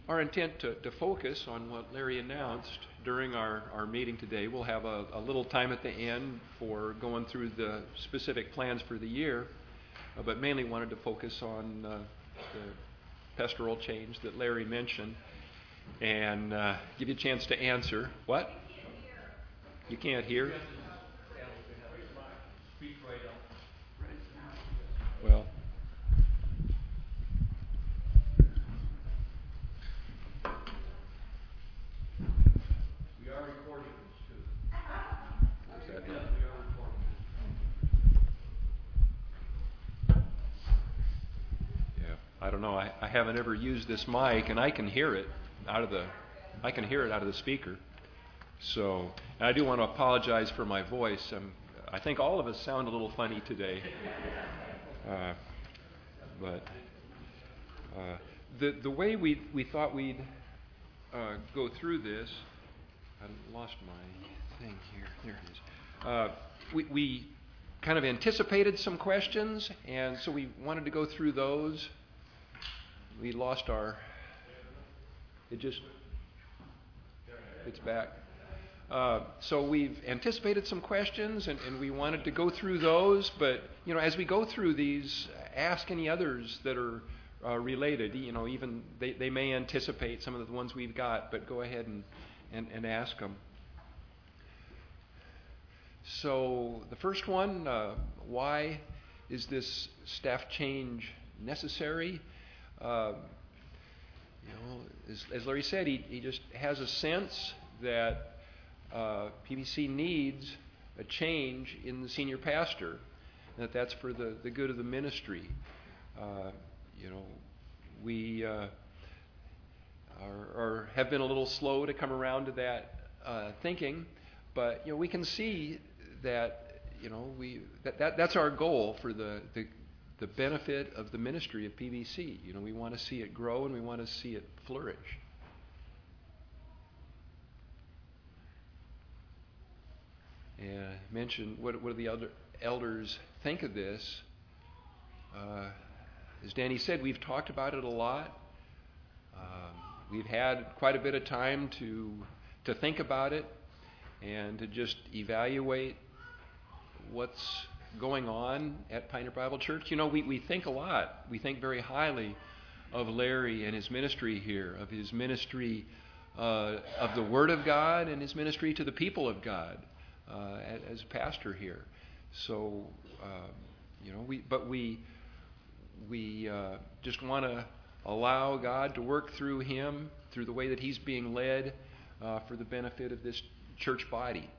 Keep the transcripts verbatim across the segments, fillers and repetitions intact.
our intent to, to focus on what Larry announced during our, our meeting today. We'll have a, a little time at the end for going through the specific plans for the year, uh, but mainly wanted to focus on uh, the pastoral change that Larry mentioned and uh, give you a chance to answer. What? You can't hear? Well, we are recording this too. Is that it? We are recording. Yeah, I don't know. I, I haven't ever used this mic, and I can hear it out of the. I can hear it out of the speaker. So, and I do want to apologize for my voice. Um, I think all of us sound a little funny today. Uh, but uh, the the way we we thought we'd uh, go through this, I lost my thing here. There it is. Uh, we we kind of anticipated some questions, and so we wanted to go through those. We lost our. It just. It's back. Uh, so we've anticipated some questions, and, and we wanted to go through those. But you know, as we go through these, ask any others that are uh, related. You know, even they, they may anticipate some of the ones we've got, but go ahead and, and, and ask them. So the first one, uh, why is this staff change necessary? Uh, you know, as, as Larry said, he, he just has a sense that Uh, P B C needs a change in the senior pastor, and that that's for the, the good of the ministry. Uh, you know, we uh, are, are have been a little slow to come around to that uh, thinking, but you know, we can see that you know we that, that that's our goal for the, the the benefit of the ministry of P B C. You know, we want to see it grow and we want to see it flourish. And I mentioned, what, what do the elder, elders think of this? Uh, as Danny said, we've talked about it a lot. Um, we've had quite a bit of time to to think about it and to just evaluate what's going on at Pioneer Bible Church. You know, we, we think a lot. We think very highly of Larry and his ministry here, of his ministry uh, of the Word of God and his ministry to the people of God. Uh, as pastor here, so uh, you know, we but we we uh, just want to allow God to work through him, through the way that he's being led, uh, for the benefit of this church body.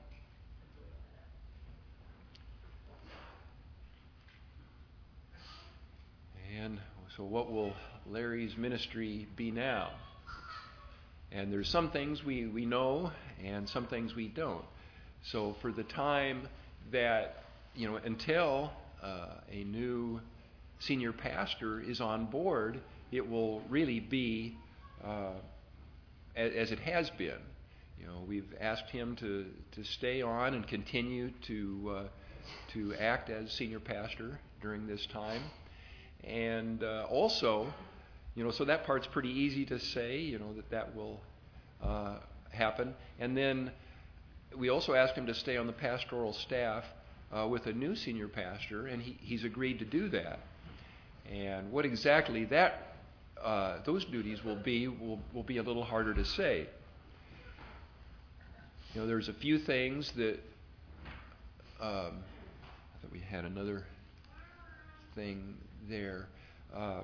And so, what will Larry's ministry be now? And there's some things we we know, and some things we don't. So for the time that, you know, until uh, a new senior pastor is on board, it will really be uh, as, as it has been. You know, we've asked him to, to stay on and continue to uh, to act as senior pastor during this time, and uh, also, you know, so that part's pretty easy to say. You know, that that will uh, happen, and then. We also asked him to stay on the pastoral staff uh, with a new senior pastor, and he, he's agreed to do that. And what exactly that uh, those duties will be will, will be a little harder to say. You know, there's a few things that um, I thought we had another thing there. Uh,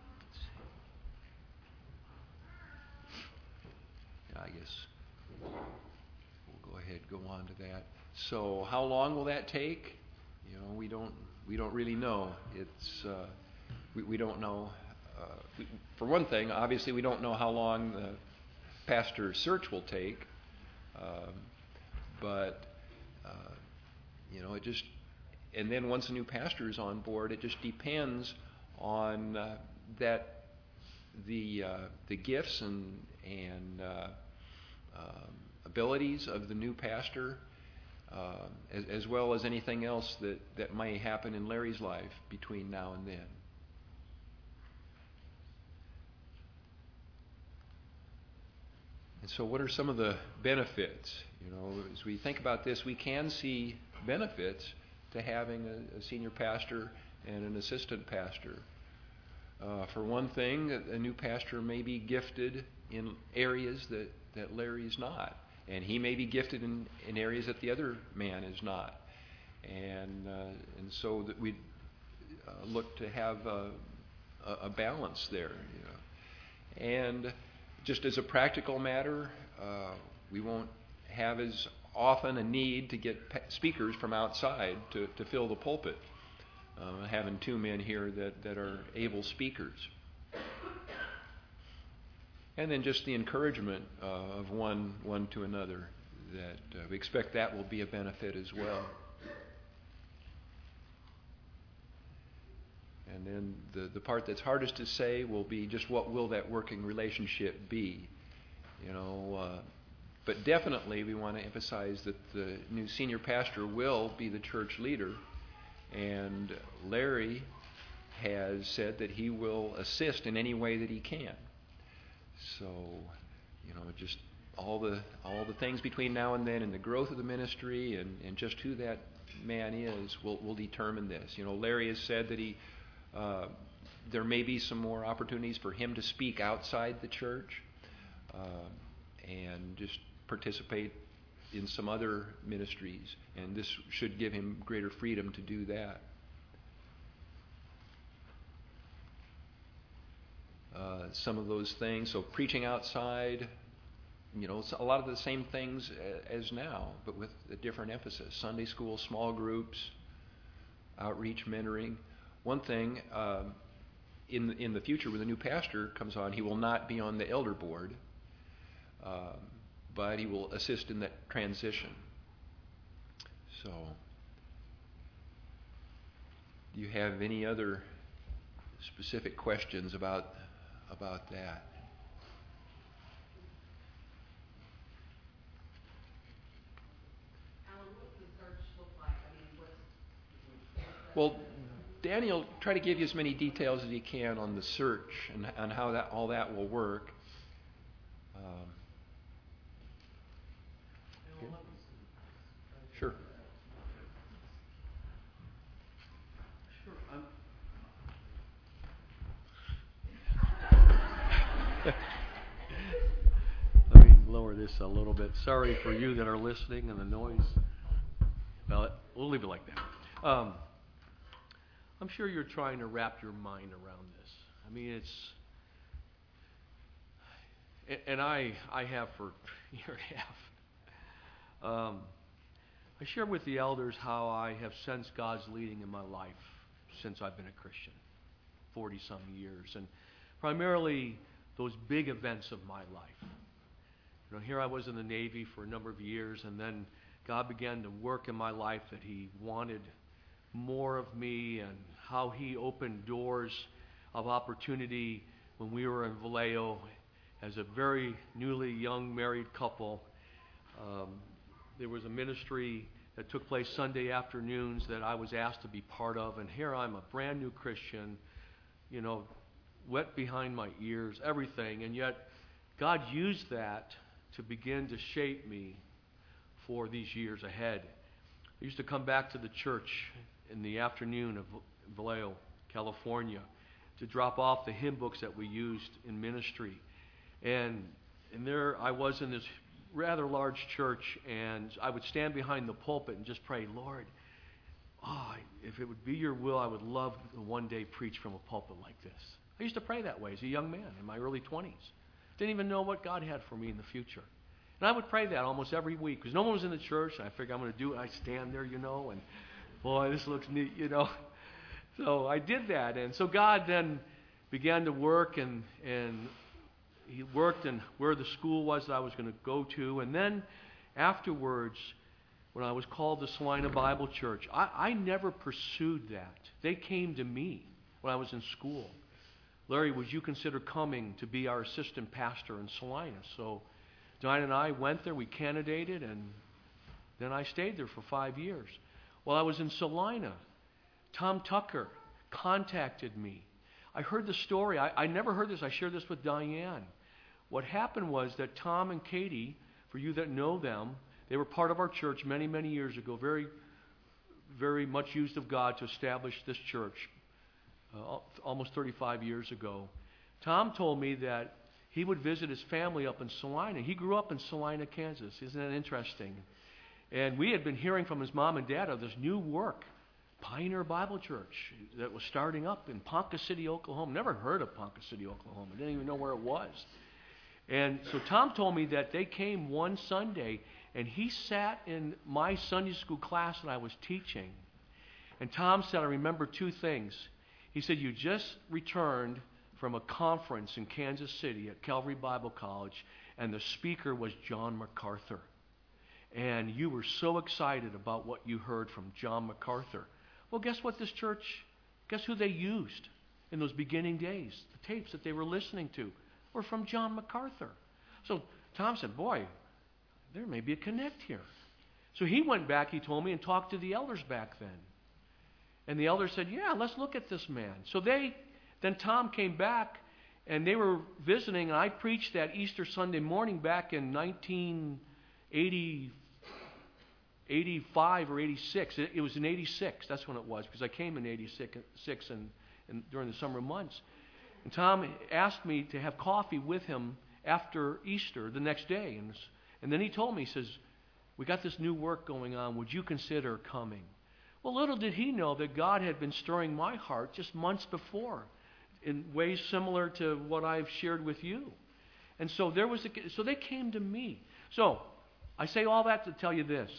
yeah, I guess. Go ahead, go on to that. So, how long will that take? You know, we don't we don't really know. It's uh, we we don't know. Uh, we, for one thing, obviously, we don't know how long the pastor search will take. Um, but uh, you know, it just and then once a new pastor is on board, it just depends on uh, that the uh, the gifts and and uh, um, abilities of the new pastor, uh, as, as well as anything else that, that may happen in Larry's life between now and then. so what are some of the benefits? You know, as we think about this, we can see benefits to having a, a senior pastor and an assistant pastor. Uh, for one thing, a new pastor may be gifted in areas that, that Larry is not. And he may be gifted in, in areas that the other man is not. And uh, and so that we uh, look to have a, a balance there. You know. And just as a practical matter, uh, we won't have as often a need to get pa- speakers from outside to, to fill the pulpit. Uh, having two men here that, that are able speakers. And then just the encouragement uh, of one one to another, that uh, we expect that will be a benefit as well. And then the, the part that's hardest to say will be just what will that working relationship be. You know, uh, but definitely we want to emphasize that the new senior pastor will be the church leader. And Larry has said that he will assist in any way that he can. So, you know, just all the all the things between now and then and the growth of the ministry and, and just who that man is will will determine this. You know, Larry has said that he uh, there may be some more opportunities for him to speak outside the church uh, and just participate in some other ministries, and this should give him greater freedom to do that. Uh, some of those things, so preaching outside, you know, it's a lot of the same things as now, but with a different emphasis. Sunday school, small groups, outreach, mentoring. One thing, uh, in, in the future when the new pastor comes on, he will not be on the elder board. Uh, but he will assist in that transition. So, do you have any other specific questions about about that? Alan, what's the search look like? I mean, what's... Well, Danny will try to give you as many details as he can on the search and on how that all that will work. Um, Sure. Sure. I'm Let me lower this a little bit. Sorry for you that are listening and the noise. Well, we'll leave it like that. Um, I'm sure you're trying to wrap your mind around this. I mean, it's, and I I have for a year and a half. Um, I share with the elders how I have sensed God's leading in my life since I've been a Christian, forty-some years, and primarily those big events of my life. You know, here I was in the Navy for a number of years, and then God began to work in my life that He wanted more of me, and how He opened doors of opportunity when we were in Vallejo as a very newly young married couple. Um, There was a ministry that took place Sunday afternoons that I was asked to be part of, and here I'm a brand new Christian, you know, wet behind my ears, everything, and yet God used that to begin to shape me for these years ahead. I used to come back to the church in the afternoon of Vallejo, California, to drop off the hymn books that we used in ministry, and and there I was in this rather large church, and I would stand behind the pulpit and just pray, Lord, oh, if it would be your will, I would love to one day preach from a pulpit like this. I used to pray that way as a young man in my early twenties. Didn't even know what God had for me in the future. And I would pray that almost every week because no one was in the church. And I figured I'm going to do it. I stand there, you know, and boy, this looks neat, you know. So I did that. And so God then began to work, and and He worked in where the school was that I was going to go to. And then afterwards, when I was called to Salina Bible Church, I, I never pursued that. They came to me when I was in school. Larry, would you consider coming to be our assistant pastor in Salina? So Diane and I went there. We candidated, and then I stayed there for five years. While I was in Salina, Tom Tucker contacted me. I heard the story. I, I never heard this. I shared this with Diane. what happened was that Tom and Katie, for you that know them, they were part of our church many, many years ago, very, very much used of God to establish this church uh, almost thirty-five years ago. Tom told me that he would visit his family up in Salina. He grew up in Salina, Kansas. Isn't that interesting? And we had been hearing from his mom and dad of this new work, Pioneer Bible Church, that was starting up in Ponca City, Oklahoma. Never heard of Ponca City, Oklahoma. Didn't even know where it was. And so Tom told me that they came one Sunday, and he sat in my Sunday school class that I was teaching. And Tom said, I remember two things. He said, you just returned from a conference in Kansas City at Calvary Bible College, and the speaker was John MacArthur. And you were so excited about what you heard from John MacArthur. Well, guess what this church, guess who they used in those beginning days? The tapes that they were listening to were from John MacArthur. So Tom said, boy, there may be a connect here. So he went back, he told me, and talked to the elders back then. And the elders said, yeah, let's look at this man. So they, then Tom came back, and they were visiting, and I preached that Easter Sunday morning back in nineteen eighty, eighty-five or eighty-six. It, it was in eighty-six, that's when it was, because I came in eighty-six and, and during the summer months. And Tom asked me to have coffee with him after Easter the next day. And, and then he told me, he says, we got this new work going on. Would you consider coming? Well, little did he know that God had been stirring my heart just months before in ways similar to what I've shared with you. And so there was a, so they came to me. So I say all that to tell you this.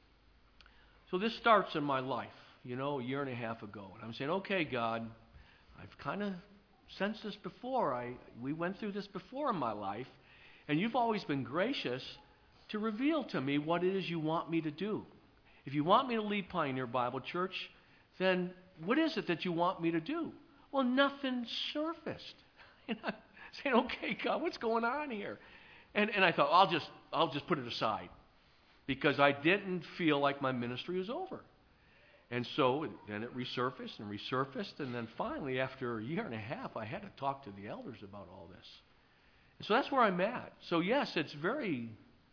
So this starts in my life, you know, a year and a half ago. And I'm saying, okay, God, I've kind of sensed this before. I we went through this before in my life. And you've always been gracious to reveal to me what it is you want me to do. If you want me to lead Pioneer Bible Church, then what is it that you want me to do? Well, nothing surfaced. And I'm saying, okay, God, what's going on here? And and I thought, I'll just I'll just put it aside, because I didn't feel like my ministry was over. And so then it resurfaced and resurfaced, and then finally, after a year and a half, I had to talk to the elders about all this. And so that's where I'm at. So yes, it's very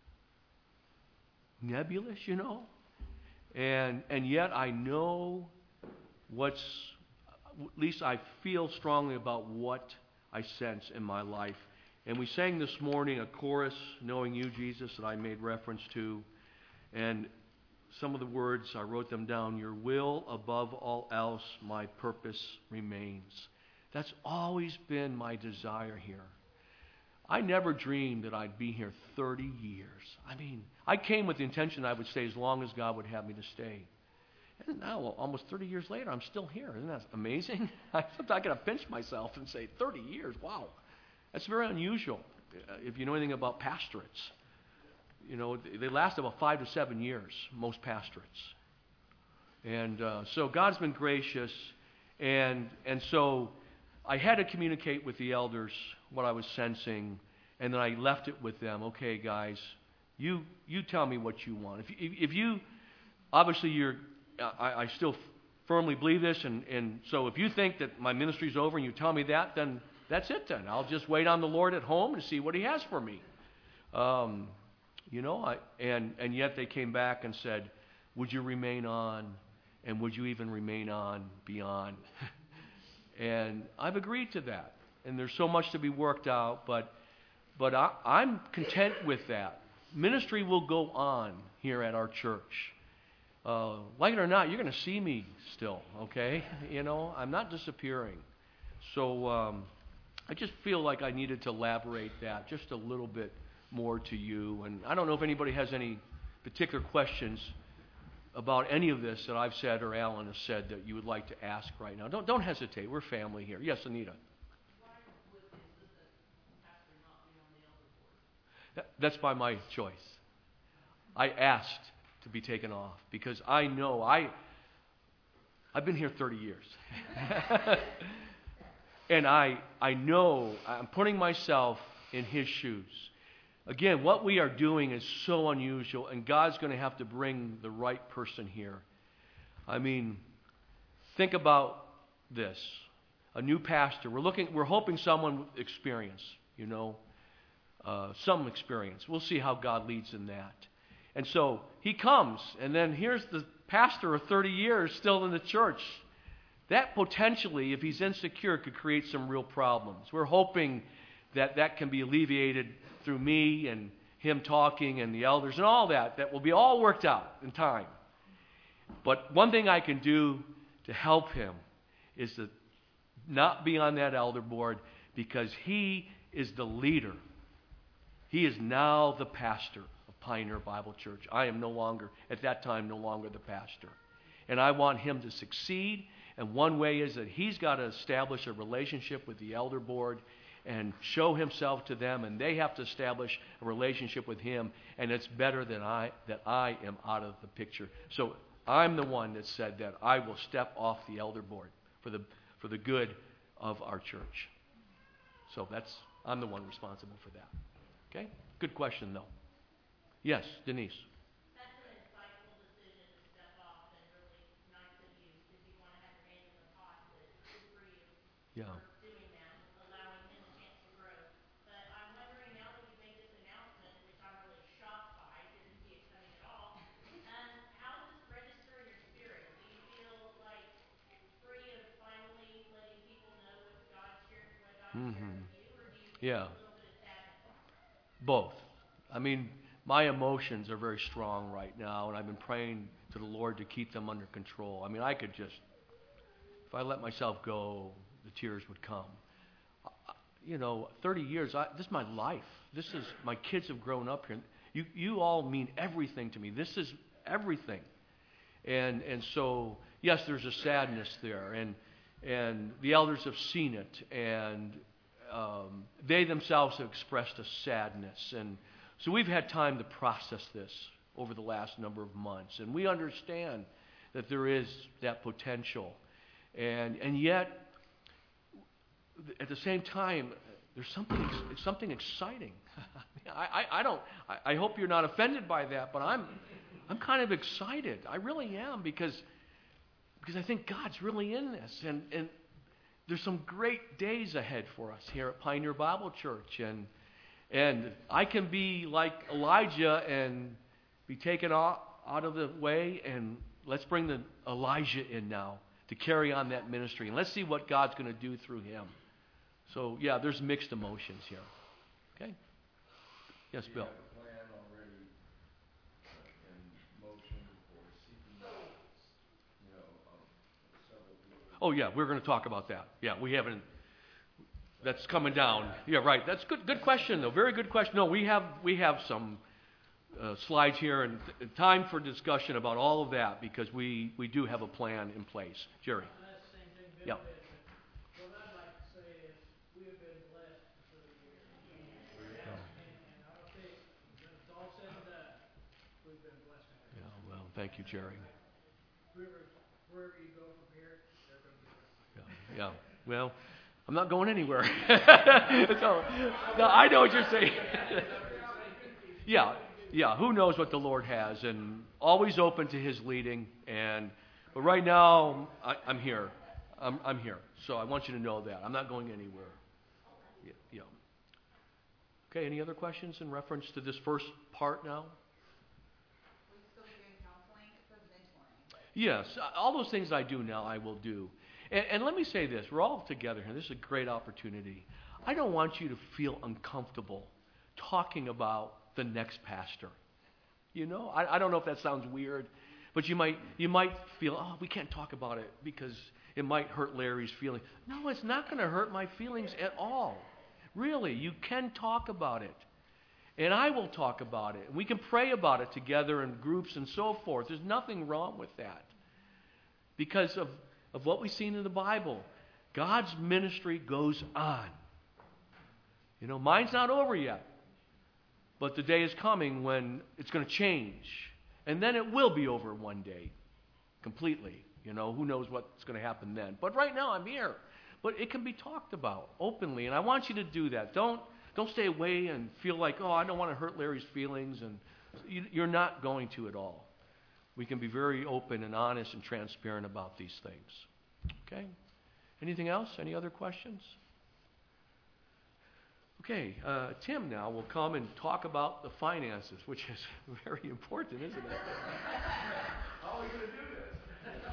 nebulous, you know, and and yet I know what's, at least I feel strongly about what I sense in my life. And we sang this morning a chorus, Knowing You, Jesus, that I made reference to. And some of the words, I wrote them down. Your will above all else, my purpose remains. That's always been my desire here. I never dreamed that I'd be here thirty years. I mean, I came with the intention I would stay as long as God would have me to stay. And now, almost thirty years later, I'm still here. Isn't that amazing? I sometimes I gotta pinch myself and say, thirty years, wow. That's very unusual. If you know anything about pastorates, you know, they last about five to seven years, most pastorates. And uh, so God's been gracious, and and so I had to communicate with the elders what I was sensing, and then I left it with them. Okay, guys, you you tell me what you want. If if, if you, obviously you're, I, I still firmly believe this, and, and so if you think that my ministry's over and you tell me that, then that's it then. I'll just wait on the Lord at home and see what He has for me. Um, you know, I, and, and yet they came back and said, would you remain on, and would you even remain on beyond? And I've agreed to that. And there's so much to be worked out, but but I, I'm content with that. Ministry will go on here at our church. Uh, like it or not, you're going to see me still, okay? You know, I'm not disappearing. So um, I just feel like I needed to elaborate that just a little bit more to you. And I don't know if anybody has any particular questions about any of this that I've said or Alan has said that you would like to ask right now. Don't don't hesitate. We're family here. Yes, Anita. Why would insist that pastor not be on the elder board? That, that's by my choice. I asked to be taken off because I know I I've been here thirty years. And I I know I'm putting myself in his shoes. Again, what we are doing is so unusual, and God's going to have to bring the right person here. I mean, think about this. A new pastor. We're looking we're hoping someone with experience, you know. uh, some experience. We'll see how God leads in that. And so he comes, and then here's the pastor of thirty years still in the church. That potentially, if he's insecure, could create some real problems. We're hoping that that can be alleviated through me and him talking and the elders and all that. That will be all worked out in time. But one thing I can do to help him is to not be on that elder board, because he is the leader. He is now the pastor of Pioneer Bible Church. I am no longer, at that time, no longer the pastor. And I want him to succeed. And one way is that he's got to establish a relationship with the elder board and show himself to them, and they have to establish a relationship with him, and it's better than I that I am out of the picture. So I'm the one that said that I will step off the elder board for the for the good of our church. So that's I'm the one responsible for that. Okay? Good question, though. Yes, Denise. That's an insightful decision to step off, and really nice of you, because you want to have your hand in the pot, but good for you Yeah. for doing that, allowing him a chance to grow. But I'm wondering, now that you've made this announcement, which I'm really shocked by, didn't see it coming at all, um, how does this register in your spirit? Do you feel like free of finally letting people know what God shared, what God shared Mm-hmm. with you, or do you feel Yeah. a little bit of sadness? Both. I mean, my emotions are very strong right now, and I've been praying to the Lord to keep them under control. I mean, I could just, if I let myself go, the tears would come. I- You know, thirty years, I, this is my life. This is, my kids have grown up here. You, you all mean everything to me. This is everything. And, and so, yes, there's a sadness there, and, and the elders have seen it, and um, they themselves have expressed a sadness. And so we've had time to process this over the last number of months, and we understand that there is that potential. And, and yet, at the same time, there's something something exciting. I, I, I don't. I, I hope you're not offended by that, but I'm I'm kind of excited. I really am, because because I think God's really in this, and and there's some great days ahead for us here at Pioneer Bible Church, and and I can be like Elijah and be taken out, out of the way, and let's bring the Elijah in now to carry on that ministry, and let's see what God's going to do through him. So, yeah, there's mixed emotions here. Okay? Yes, Bill. Do you have a plan already uh, in motion for seeking, you know, um, several people? Oh, yeah, we're going to talk about that. Yeah, we haven't. That's coming down. Yeah, right. That's good. Good question, though. Very good question. No, we have we have some uh, slides here and th- time for discussion about all of that, because we, we do have a plan in place. Jerry. That's the same thing Bill Yeah. did, but what I'd like to say is, we have been blessed for thirty years. And, and I'll tell you, when it's all said and done, we've been blessed. Yeah. Well, thank you, Jerry. Wherever, wherever you go from here, they're going to be blessed. Yeah. Yeah. Well, I'm not going anywhere. So, no, I know what you're saying. Yeah. Yeah. Who knows what the Lord has, and always open to His leading. And but right now, I, I'm here. I'm, I'm here. So I want you to know that I'm not going anywhere. Yeah. Yeah. Okay. Any other questions in reference to this first part now? Will you still be doing counseling? It says mentoring. Yes, all those things I do now, I will do. And, and let me say this, we're all together here. This is a great opportunity. I don't want you to feel uncomfortable talking about the next pastor. You know, I, I don't know if that sounds weird, but you might you might feel, oh, we can't talk about it because it might hurt Larry's feelings. No, it's not going to hurt my feelings at all. Really, you can talk about it. And I will talk about it. We can pray about it together in groups and so forth. There's nothing wrong with that. Because of, of what we've seen in the Bible, God's ministry goes on. You know, mine's not over yet. But the day is coming when it's going to change. And then it will be over one day. Completely. You know, who knows what's going to happen then. But right now I'm here. But it can be talked about openly. And I want you to do that. Don't Don't stay away and feel like, oh, I don't want to hurt Larry's feelings. And you, you're not going to at all. We can be very open and honest and transparent about these things. Okay? Anything else? Any other questions? Okay, uh, Tim now will come and talk about the finances, which is very important, isn't it? How are we going to do this?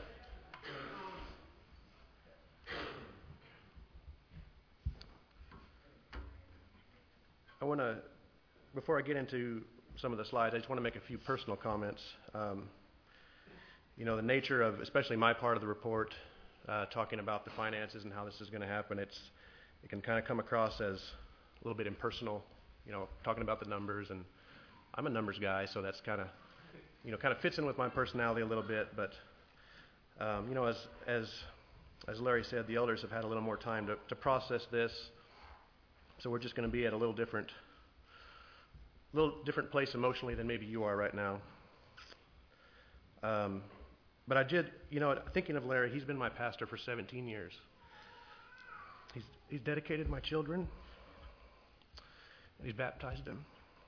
I want to, before I get into some of the slides, I just want to make a few personal comments. Um, you know, the nature of, especially my part of the report, uh, talking about the finances and how this is going to happen, it's it can kind of come across as a little bit impersonal, you know, talking about the numbers, and I'm a numbers guy, so that's kind of, you know, kind of fits in with my personality a little bit, but, um, you know, as, as, as Larry said, the elders have had a little more time to, to process this, so we're just going to be at a little different, little different place emotionally than maybe you are right now. Um, but I did, you know, thinking of Larry, he's been my pastor for seventeen years. He's, he's dedicated my children. He's baptized them.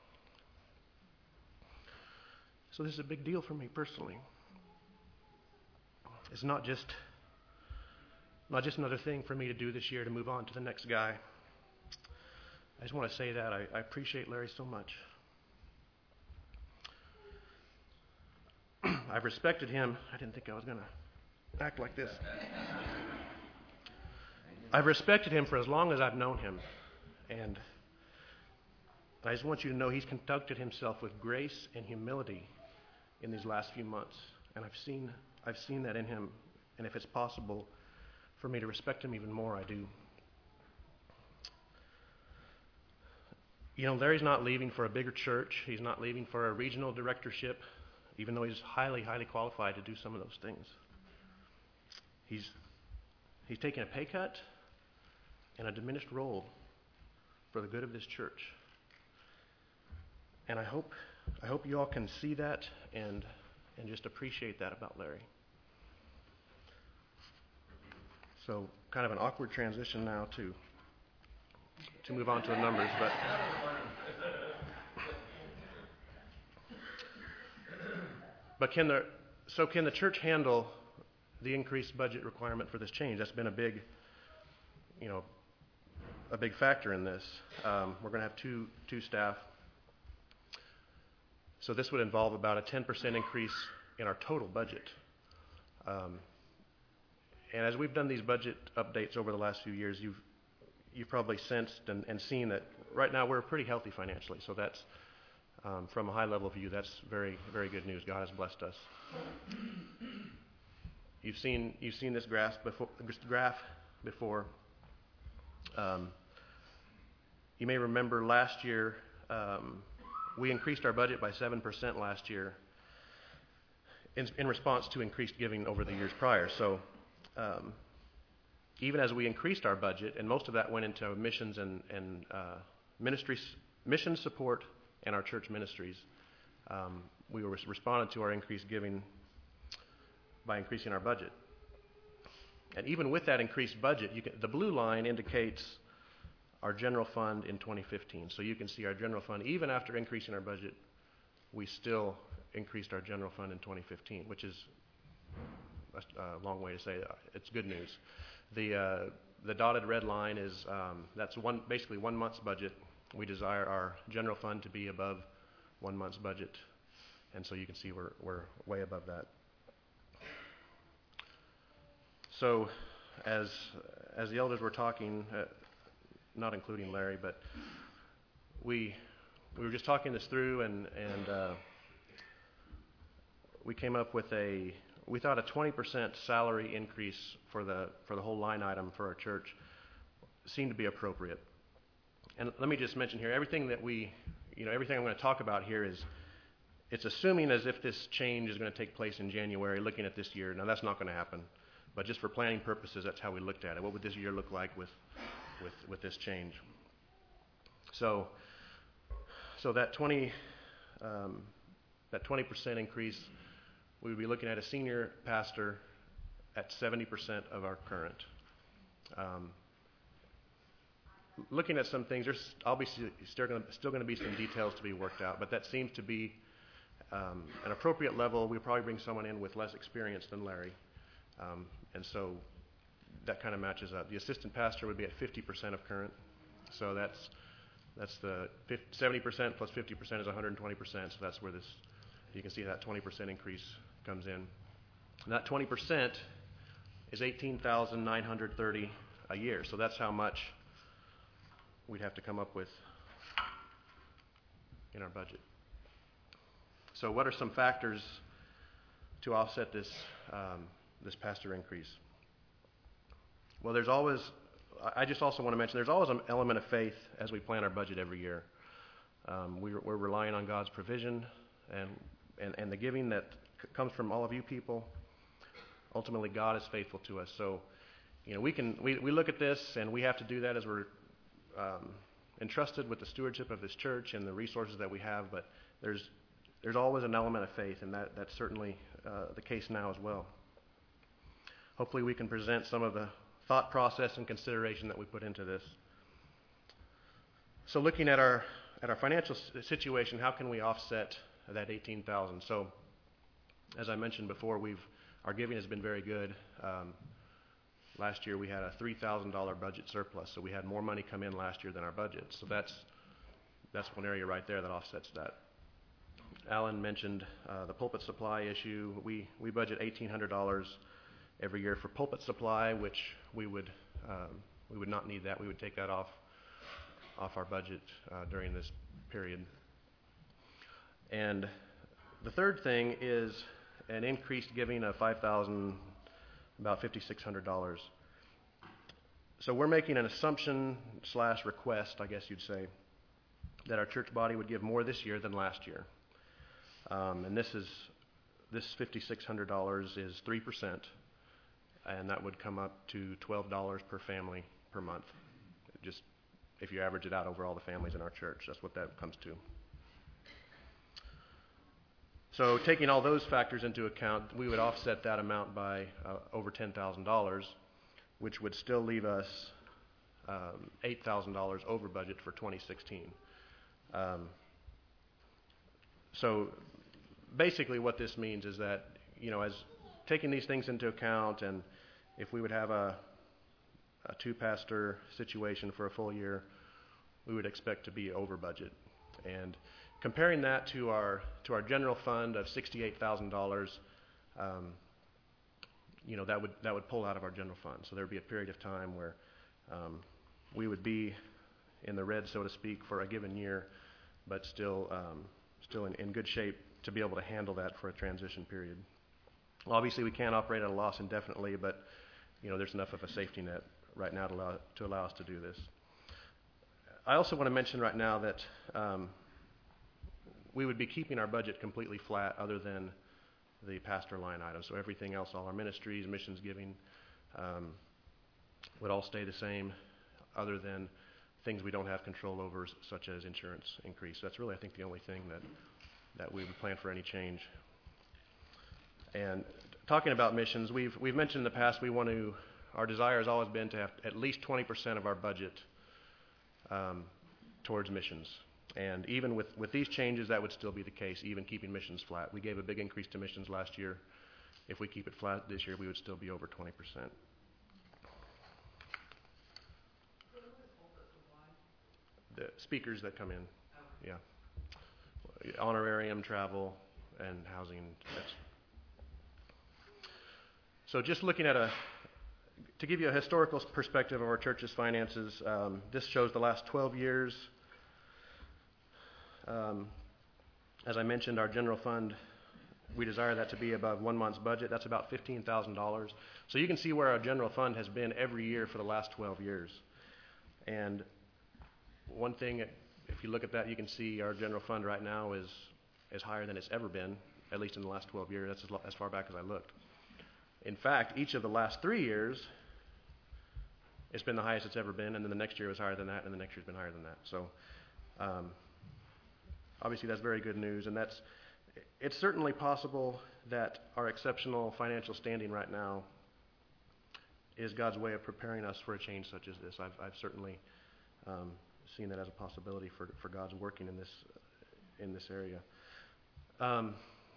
So this is a big deal for me personally. It's not just, not just another thing for me to do this year to move on to the next guy. I just want to say that I, I appreciate Larry so much. I've respected him. I didn't think I was going to act like this. I've respected him for as long as I've known him. And I just want you to know he's conducted himself with grace and humility in these last few months. And I've seen, I've seen that in him. And if it's possible for me to respect him even more, I do. You know, Larry's not leaving for a bigger church. He's not leaving for a regional directorship, even though he's highly, highly qualified to do some of those things. He's, he's taking a pay cut and a diminished role for the good of this church. And I hope, I hope you all can see that and, and just appreciate that about Larry. So, kind of an awkward transition now to to move on to the numbers, but but can the so can the church handle the increased budget requirement for this change? That's been a big, you know, a big factor in this. Um, we're going to have two two staff, so this would involve about a ten percent increase in our total budget. Um, and as we've done these budget updates over the last few years, you've you've probably sensed and, and seen that right now we're pretty healthy financially. So that's, um, from a high level view, that's very, very good news. God has blessed us. You've seen you've seen this graph before. This graph before. Um, you may remember last year um, we increased our budget by seven percent last year in, in response to increased giving over the years prior. So. Um, Even as we increased our budget, and most of that went into missions and, and uh, ministries, mission support and our church ministries, um, we were responded to our increased giving by increasing our budget. And even with that increased budget, you can, the blue line indicates our general fund in twenty fifteen. So you can see our general fund, even after increasing our budget, we still increased our general fund in twenty fifteen, which is a, a long way to say that. It's good news. The uh, the dotted red line is um, that's one basically one month's budget. We desire our general fund to be above one month's budget, and so you can see we're we're way above that. So, as as the elders were talking, uh, not including Larry, but we we were just talking this through, and and uh, we came up with a. We thought a twenty percent salary increase for the for the whole line item for our church seemed to be appropriate. And let me just mention here, everything that we, you know, everything I'm going to talk about here is, it's assuming as if this change is going to take place in January, looking at this year. Now that's not going to happen, but just for planning purposes, that's how we looked at it. What would this year look like with with with this change? So, so that twenty um, that twenty percent increase. We would be looking at a senior pastor at seventy percent of our current. Um, looking at some things, there's obviously still going to, still going to be some details to be worked out, but that seems to be um, an appropriate level. We'll probably bring someone in with less experience than Larry, um, and so that kind of matches up. The assistant pastor would be at fifty percent of current, So that's that's the seventy percent plus fifty percent is one hundred twenty percent. So that's where this, you can see that twenty percent increase comes in. And that twenty percent is eighteen thousand nine hundred thirty a year. So that's how much we'd have to come up with in our budget. So what are some factors to offset this um, this pastor increase? Well, there's always, I just also want to mention, there's always an element of faith as we plan our budget every year. Um, we, we're relying on God's provision and, and, and the giving that c- comes from all of you people. Ultimately, God is faithful to us. So, you know, we can we, we look at this, and we have to do that as we're um, entrusted with the stewardship of this church and the resources that we have. But there's there's always an element of faith, and that that's certainly uh, the case now as well. Hopefully, we can present some of the thought process and consideration that we put into this. So, looking at our at our financial situation, how can we offset that eighteen thousand? So, as I mentioned before, we've our giving has been very good. Um, last year we had a three thousand dollars budget surplus, so we had more money come in last year than our budget. So that's that's one area right there that offsets that. Alan mentioned uh, the pulpit supply issue. We we budget eighteen hundred dollars every year for pulpit supply, which we would um, we would not need that. We would take that off off our budget uh, during this period. And the third thing is an increased giving of five thousand, about fifty-six hundred dollars. So we're making an assumption slash request, I guess you'd say, that our church body would give more this year than last year. Um, and this is this fifty-six hundred dollars is three percent, and that would come up to twelve dollars per family per month. Just if you average it out over all the families in our church, that's what that comes to. So taking all those factors into account, we would offset that amount by uh, over ten thousand dollars, which would still leave us um, eight thousand dollars over budget for twenty sixteen. Um, so basically what this means is that, you know, as taking these things into account, and if we would have a, a two-pastor situation for a full year, we would expect to be over budget. And comparing that to our to our general fund of sixty-eight thousand dollars, um, you know, that would that would pull out of our general fund. So there would be a period of time where um, we would be in the red, so to speak, for a given year, but still um, still in, in good shape to be able to handle that for a transition period. Obviously, we can't operate at a loss indefinitely, but you know, there's enough of a safety net right now to allow to allow us to do this. I also want to mention right now that um, we would be keeping our budget completely flat other than the pastor line item. So everything else, all our ministries, missions giving, um, would all stay the same other than things we don't have control over, such as insurance increase. That's really, I think, the only thing that, that we would plan for any change. And talking about missions, we've, we've mentioned in the past we want to, our desire has always been to have at least twenty percent of our budget um, towards missions. And even with, with these changes, that would still be the case, even keeping missions flat. We gave a big increase to missions last year. If we keep it flat this year, we would still be over twenty percent. The speakers that come in, yeah. Honorarium, travel, and housing. That's. So just looking at a, to give you a historical perspective of our church's finances, um, this shows the last twelve years. Um, as I mentioned, our general fund, we desire that to be above one month's budget. That's about fifteen thousand dollars. So you can see where our general fund has been every year for the last twelve years. And one thing, if you look at that, you can see our general fund right now is, is higher than it's ever been, at least in the last twelve years. That's as, lo- as far back as I looked. In fact, each of the last three years, it's been the highest it's ever been, and then the next year was higher than that, and the next year's been higher than that. So, um, obviously, that's very good news, and that's it's certainly possible that our exceptional financial standing right now is God's way of preparing us for a change such as this. I've, I've certainly um, seen that as a possibility for, for God's working in this in this area. Um,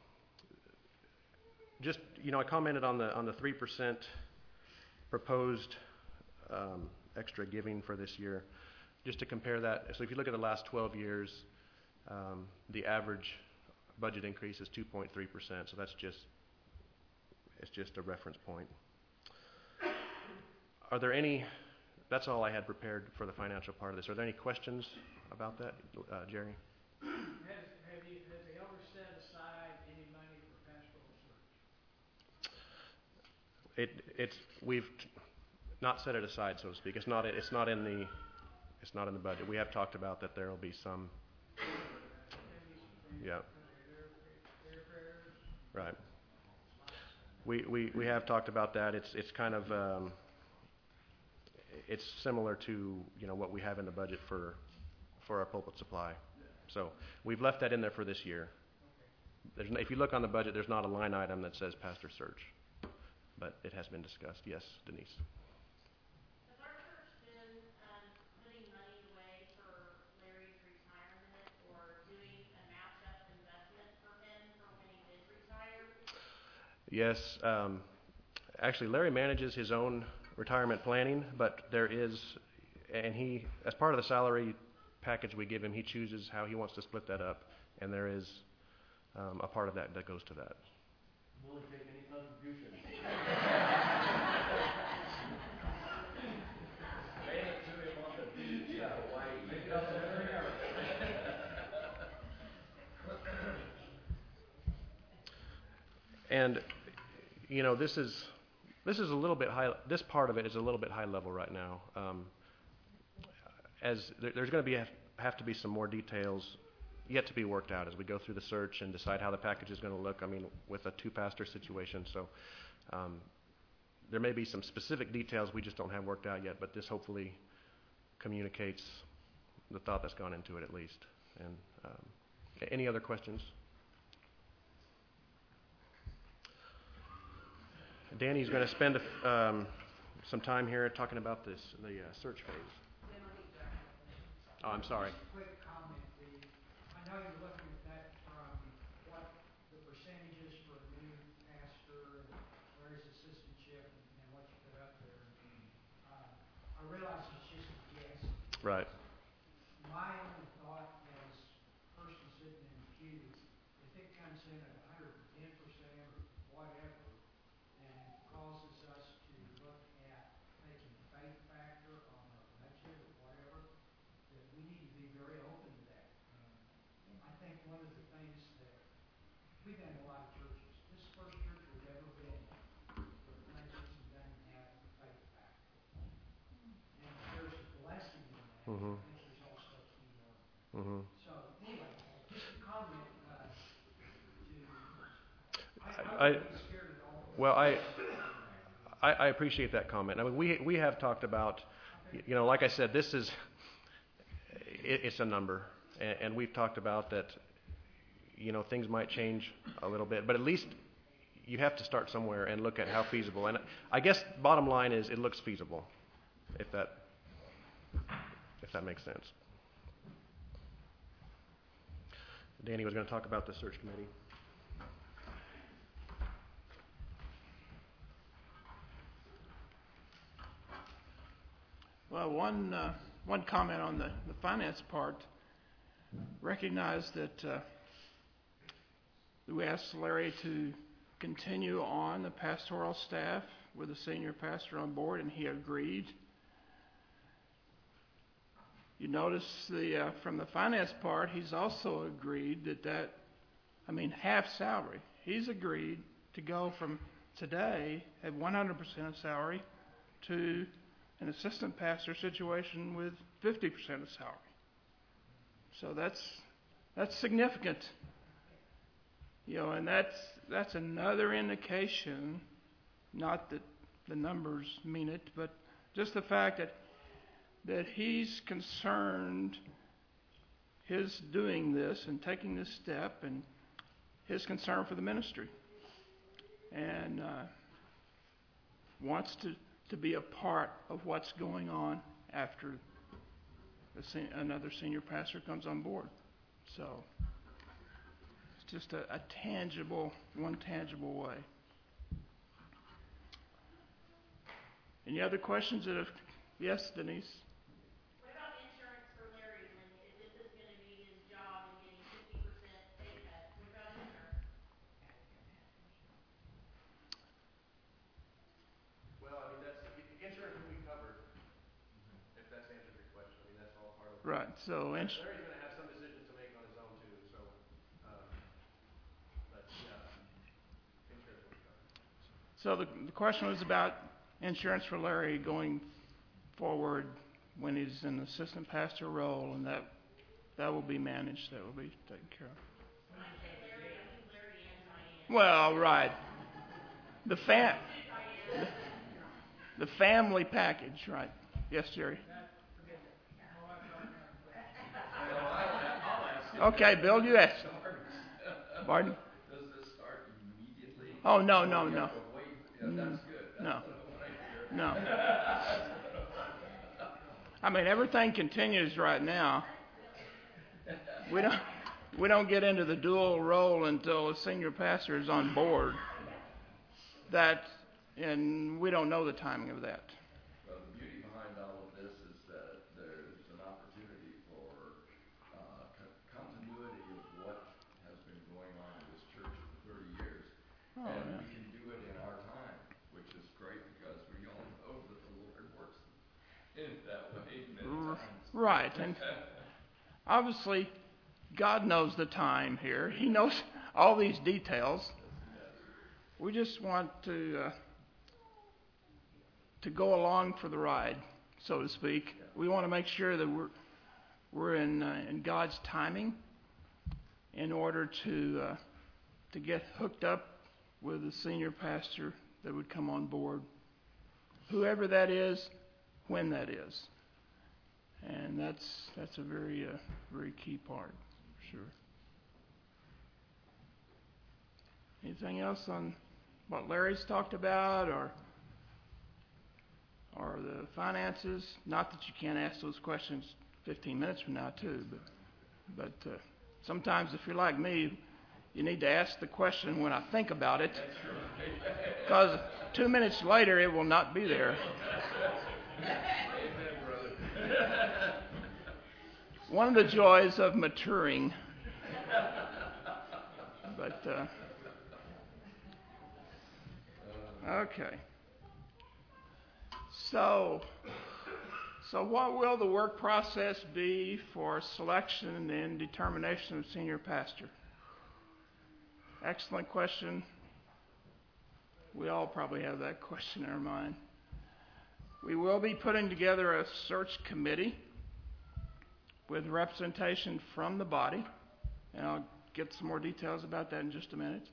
just you know, I commented on the on the three percent proposed um, extra giving for this year. just to compare that, so if you look at the last twelve years, um, the average budget increase is two point three percent. So that's just, it's just a reference point. Are there any, that's all I had prepared for the financial part of this. Are there any questions about that, uh, Jerry? Has, have you, has the elder set aside any money for pastoral search? It, it's, we've not set it aside, so to speak. It's not, it's not in the, it's not in the budget. We have talked about that there will be some, yeah. Right. We, we, we have talked about that. It's, it's kind of, um, it's similar to, you know, what we have in the budget for, for our pulpit supply. So we've left that in there for this year. There's no, if you look on the budget, there's not a line item that says pastor search, but it has been discussed. Yes, Denise. Has our church been um, putting money away for Larry's retirement or doing a match-up investment for him for when he did retire? Yes. Um, actually, Larry manages his own retirement planning, but there is, and he, as part of the salary package we give him, he chooses how he wants to split that up, and there is um, a part of that that goes to that. Will he take any contribution? And, you know, this is, this is a little bit high, this part of it is a little bit high level right now. Um, as there, there's going to be, have to be some more details yet to be worked out as we go through the search and decide how the package is going to look, I mean, with a two-pastor situation. So um, there may be some specific details we just don't have worked out yet, but this hopefully communicates the thought that's gone into it at least. And um, any other questions? Danny's going to spend um, some time here talking about this, the uh, search phase. Oh, I'm sorry. Just a quick comment, please. I know you're looking at that from what the percentages for a new pastor and Larry's assistantship and, and what you put up there. Uh, I realize it's just a guess. Right. My only thought as a person sitting in the pew, if it comes in at one hundred ten percent or whatever, and causes us to look at taking the faith factor on our budget or whatever, that we need to be very open to that. And I think one of the things that we've been in a lot of churches. This is the first church we've ever been in where the plaintiffs doesn't have the faith factor. And there's a blessing in that. Mm-hmm. I think there's also a key word. Mm-hmm. So anyway, just a comment uh, to. I, I, I would be scared at all. well, I, I I appreciate that comment. I mean, we we have talked about, you know, like I said, this is, it, it's a number, and, and we've talked about that, you know, things might change a little bit, but at least you have to start somewhere and look at how feasible. And I guess bottom line is it looks feasible, if that if that makes sense. Danny was going to talk about the search committee. Well, one uh, one comment on the, the finance part. Recognize that uh, we asked Larry to continue on the pastoral staff with the senior pastor on board, and he agreed. You notice the uh, from the finance part, he's also agreed that that, I mean, half salary. He's agreed to go from today at one hundred percent of salary to an assistant pastor situation with fifty percent of salary. So that's that's significant. You know, and that's that's another indication, not that the numbers mean it, but just the fact that that he's concerned, his doing this and taking this step, and his concern for the ministry, and uh, wants to, to be a part of what's going on after the sen- another senior pastor comes on board. So it's just a, a tangible, one tangible way. Any other questions that have? Yes, Denise. What about insurance So, ins- Larry's going to have some decisions to make on his own too, so, um, but yeah, insurance will cover. so the, the question was about insurance for Larry going forward when he's in the assistant pastor role, and that, that will be managed, that will be taken care of. When I say Larry, I mean Larry and Diane. Well, right. The fam, the, the family package, right. Yes, Jerry. Okay, Bill, you asked. Pardon? Does this start immediately? Oh, no, no, no. Wait, yeah, that's good. That's No. what I hear. No. I mean, everything continues right now. We don't, we don't get into the dual role until a senior pastor is on board. That, and we don't know the timing of that. Well, the beauty behind all of this is that there's an opportunity for uh, co- continuity of what has been going on in this church for thirty years. Oh, and yeah. we can do it in our time, which is great because we all know that the Lord works in that way many R- times. Right, and obviously, God knows the time here. He knows all these details. We just want to uh, to go along for the ride, so to speak. We want to make sure that we're we're in uh, in God's timing in order to uh, to get hooked up with the senior pastor that would come on board, whoever that is, when that is. And that's that's a very uh, very key part, for sure. Anything else on what Larry's talked about, or or the finances? Not that you can't ask those questions fifteen minutes from now, too. But but uh, sometimes, if you're like me, you need to ask the question when I think about it, because two minutes later it will not be there. One of the joys of maturing. But, uh, okay. So, so what will the work process be for selection and determination of senior pastor? Excellent question. We all probably have that question in our mind. We will be putting together a search committee with representation from the body, and I'll get some more details about that in just a minute.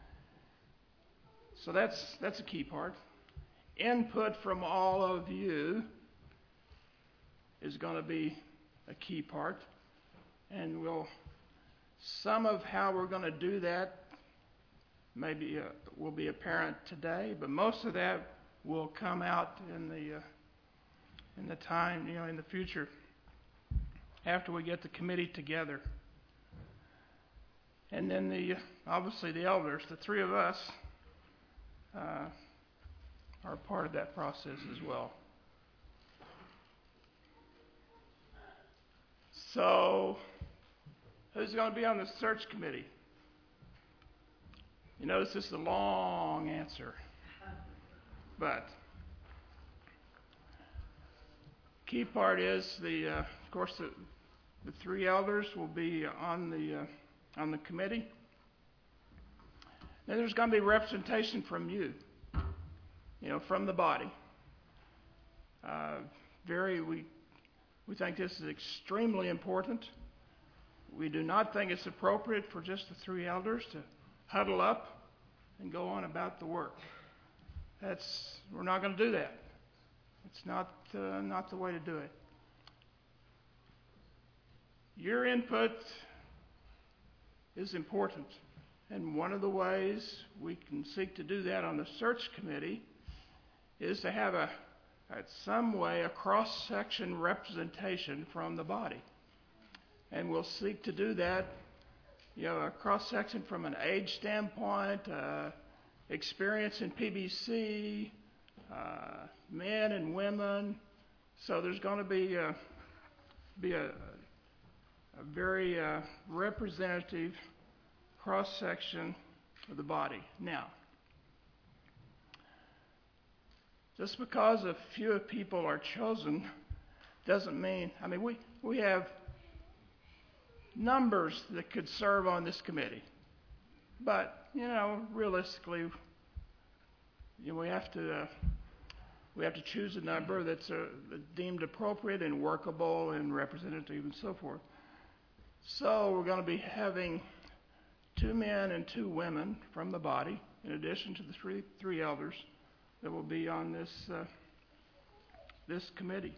So that's that's a key part. Input from all of you is going to be a key part, and we'll some of how we're going to do that maybe uh, will be apparent today, but most of that will come out in the uh, in the time, you know, in the future, after we get the committee together. And then the obviously the elders, the three of us, uh, are part of that process as well. So, who's going to be on the search committee? You notice this is a long answer, but key part is the, uh, of course, the, the three elders will be on the uh, on the committee. Then there's going to be representation from you, you know, from the body. Uh, very, we we think this is extremely important. We do not think it's appropriate for just the three elders to huddle up and go on about the work. That's we're not going to do that. It's not uh, not the way to do it. Your input is important, and one of the ways we can seek to do that on the search committee is to have a, at some way, a cross-section representation from the body, and we'll seek to do that. You know, a cross-section from an age standpoint, uh, experience in P B C, uh, men and women. So there's going to be a, be a, a very uh, representative cross-section of the body. Now, just because a few people are chosen doesn't mean, I mean, we, we have numbers that could serve on this committee. But, you know, realistically, you know, we have to uh, we have to choose a number that's uh, deemed appropriate and workable and representative and so forth. So we're going to be having two men and two women from the body, in addition to the three three elders that will be on this uh, this committee.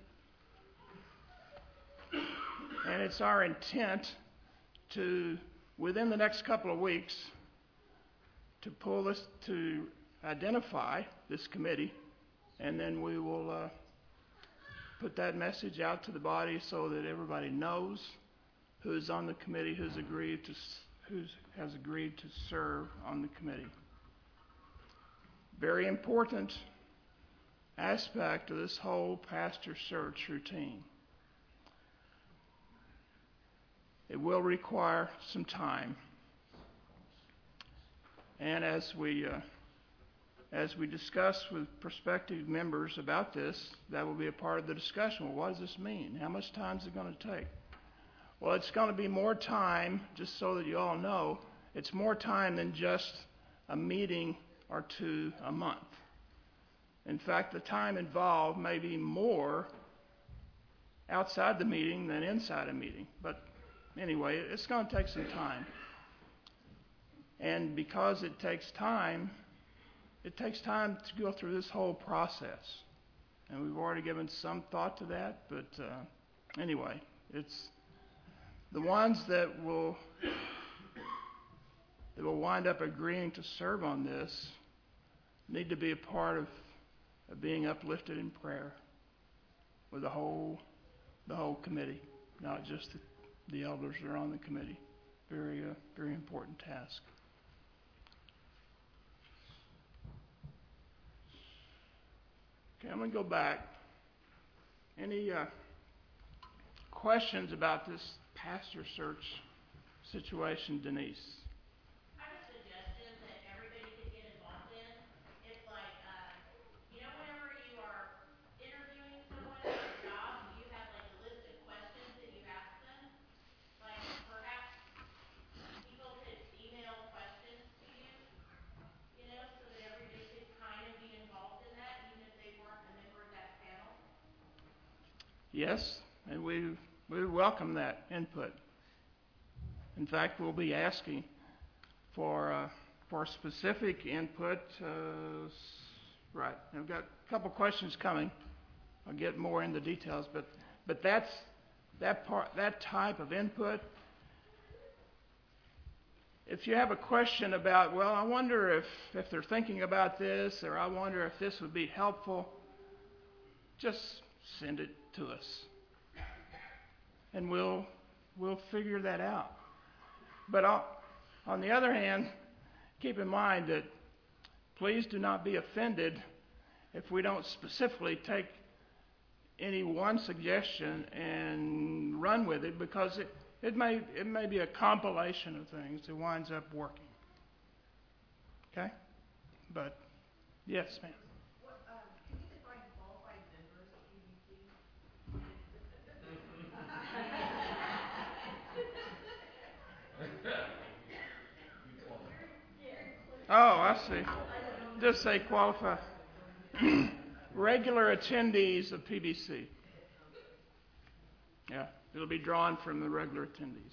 And it's our intent to, within the next couple of weeks, to pull this, to identify this committee, and then we will uh, put that message out to the body so that everybody knows who's on the committee, who's agreed to, who's has agreed to serve on the committee. Very important aspect of this whole pastor search routine. It will require some time. And as we uh, as we discuss with prospective members about this, that will be a part of the discussion. Well, what does this mean? How much time is it going to take? Well, it's going to be more time, just so that you all know, it's more time than just a meeting or two a month. In fact, the time involved may be more outside the meeting than inside a meeting. But anyway, it's going to take some time. And because it takes time, it takes time to go through this whole process. And we've already given some thought to that, but uh, anyway, it's the ones that will that will wind up agreeing to serve on this need to be a part of, of being uplifted in prayer with the whole the whole committee, not just the, the elders that are on the committee. Very uh, very important task. Okay, I'm going to go back. Any uh, questions about this pastor search situation, Denise? I have a suggestion that everybody could get involved in. It's like, uh, you know, whenever you are interviewing someone for a job, you have like a list of questions that you ask them. Like, perhaps people could email questions to you, you know, so that everybody could kind of be involved in that, even if they weren't a member of that panel. Yes, and we we welcome that input. In fact, we'll be asking for uh, for specific input. Uh, right, I've got a couple questions coming. I'll get more into details, but but that's that part that type of input. If you have a question about, well, I wonder if if they're thinking about this, or I wonder if this would be helpful, just send it to us, and we'll we'll figure that out. But I'll, on the other hand, keep in mind that please do not be offended if we don't specifically take any one suggestion and run with it, because it, it may it may be a compilation of things that winds up working. Okay? But yes, ma'am. What, um, can you define qualified members of P B C? Oh, I see. Just say qualify. Regular attendees of P B C. Yeah, it'll be drawn from the regular attendees.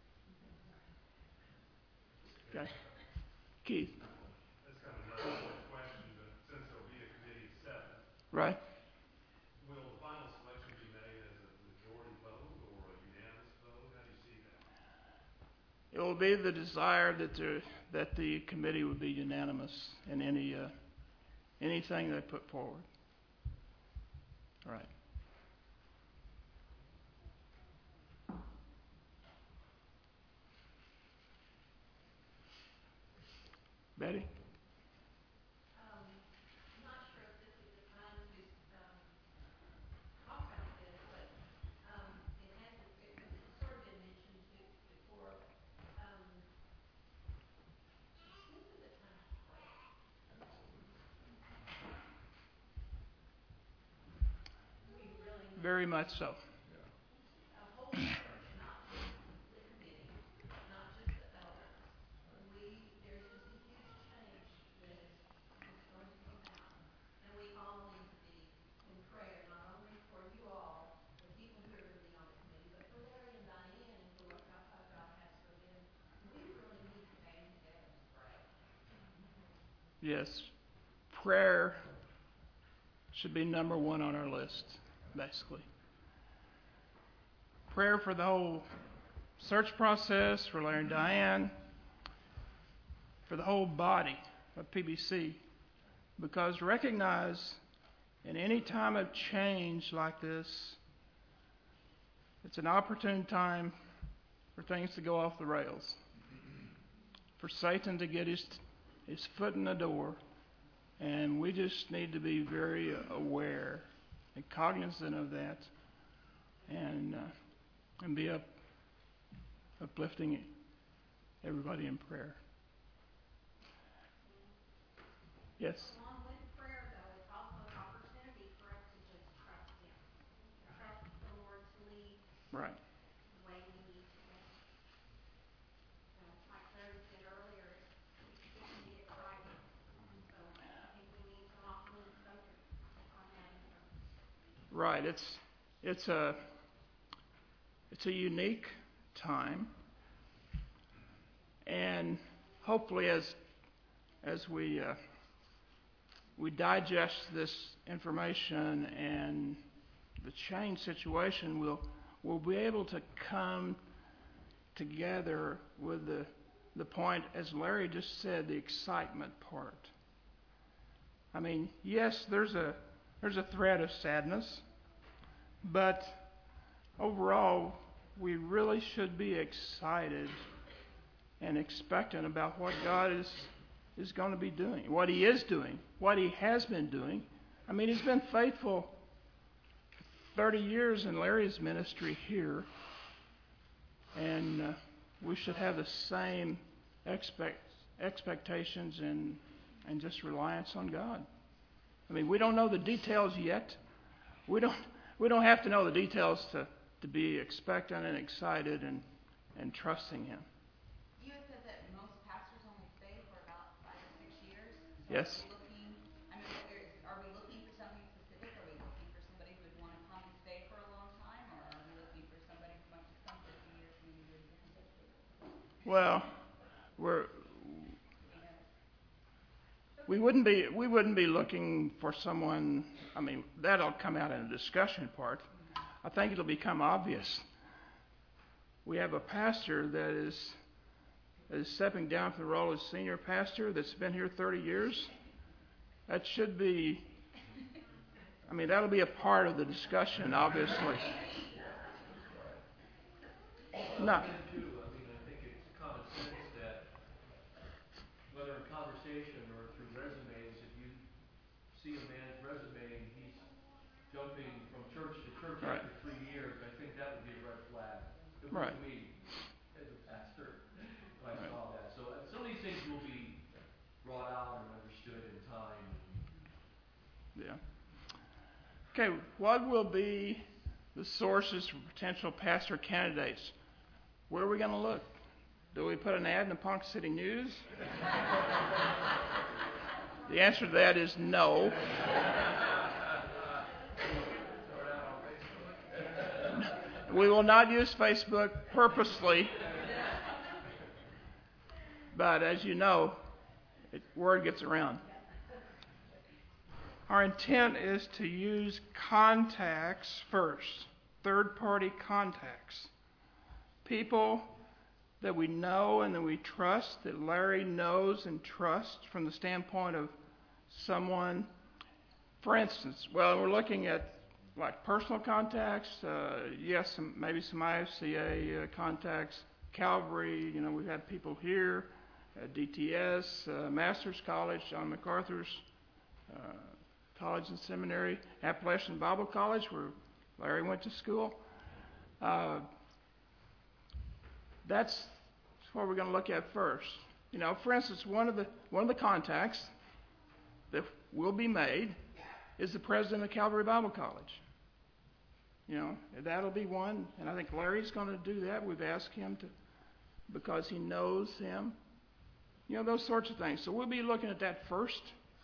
Okay. Keith. That's kind of another question, but since there'll be a committee of seven, Right. will the final selection be made as a majority vote or a unanimous vote? How do you see that? It will be the desire that the that the committee would be unanimous in any uh, anything they put forward. All right. Betty? Um, I'm not sure if this is the time to um, talk about this, but um, it has it, it's sort of been mentioned to, before. Um, this is the time to pray. We really need Very much so. a whole church, not just the committee. yes, prayer should be number one on our list, basically. Prayer for the whole search process, for Larry and Diane, for the whole body of P B C. Because recognize in any time of change like this, it's an opportune time for things to go off the rails, for Satan to get his, his foot in the door, and we just need to be very aware and cognizant of that, and uh, and be up, uplifting everybody in prayer. Yes? Along with prayer, though, it's also an opportunity for us to just trust Him. Trust the Lord to lead Right. the way we need to go. So, like Larry said earlier, it's, it can be exciting. So, I think we need to lock in and focus on that in prayer. Right. It's it's a it's a unique time, and hopefully, as as we uh, we digest this information and the change situation, we'll we'll be able to come together with the the point, as Larry just said, the excitement part. I mean, yes, there's a there's a thread of sadness, but overall, we really should be excited and expectant about what God is is going to be doing, what He is doing, what He has been doing. I mean, He's been faithful thirty years in Larry's ministry here, and uh, we should have the same expect, expectations and and just reliance on God. I mean, we don't know the details yet. We don't we don't have to know the details to, to be expectant and excited and, and trusting Him. You had said that most pastors only stay for about five or six years. So Yes. Are we looking, I mean, what is, are we looking for something specific? Are we looking for somebody who would want to come and stay for a long time? Or are we looking for somebody who might just come for a few years and then do it again? Well, we're we wouldn't be we wouldn't be looking for someone. I mean, that'll come out in the discussion part. I think it'll become obvious. We have a pastor that is is stepping down from the role as senior pastor that's been here thirty years. That should be. I mean, that'll be a part of the discussion, obviously. No. Too, I mean, I think it's common sense that whether in conversation or through resumes, if you see a man's resume and he's jumping from church to church Right. after three years, I think that would be a red flag. It would Right. to me as a pastor if I Right. saw that. So uh, some of these things will be brought out and understood in time. Yeah. Okay, what will be the sources for potential pastor candidates? Where are we going to look? Do we put an ad in the Ponca City News? The answer to that is no. We will not use Facebook purposely. But as you know, it, word gets around. Our intent is to use contacts first, third-party contacts. People that we know and that we trust, that Larry knows and trusts from the standpoint of someone. For instance, well, we're looking at like personal contacts, uh, yes, some, maybe some I F C A uh, contacts, Calvary, you know, we've had people here, uh, D T S, uh, Master's College, John MacArthur's uh, College and Seminary, Appalachian Bible College, where Larry went to school. Uh, that's what we're going to look at first. You know, for instance, one of the one of the contacts that will be made is the president of Calvary Bible College. You know, that'll be one, and I think Larry's going to do that. We've asked him to, because he knows him. You know, those sorts of things. So we'll be looking at that first.